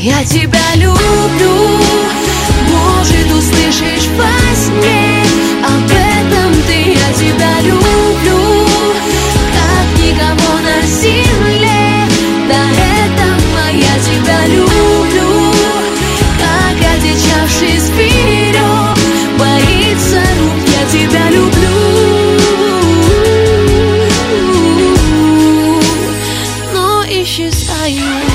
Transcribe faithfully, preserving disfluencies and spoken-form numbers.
Я тебя люблю, может, услышишь во сне об этом ты. Я тебя люблю, как никого на земле. Да, это моя, тебя люблю, как одичавший зверек боится рук. Я тебя люблю, но исчезаю.